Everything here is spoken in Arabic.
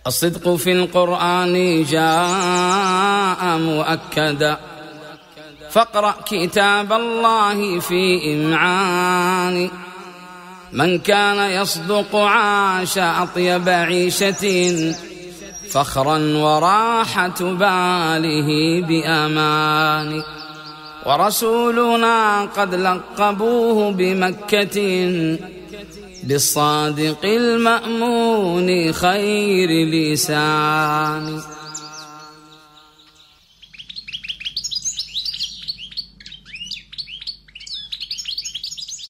الصدق في القرآن جاء مؤكدا، فاقرأ كتاب الله في إمعان. من كان يصدق عاش أطيب عيشة، فخرا وراحة باله بأمان. ورسولنا قد لقبوه بمكة، بالصادق المأمون خير لسان.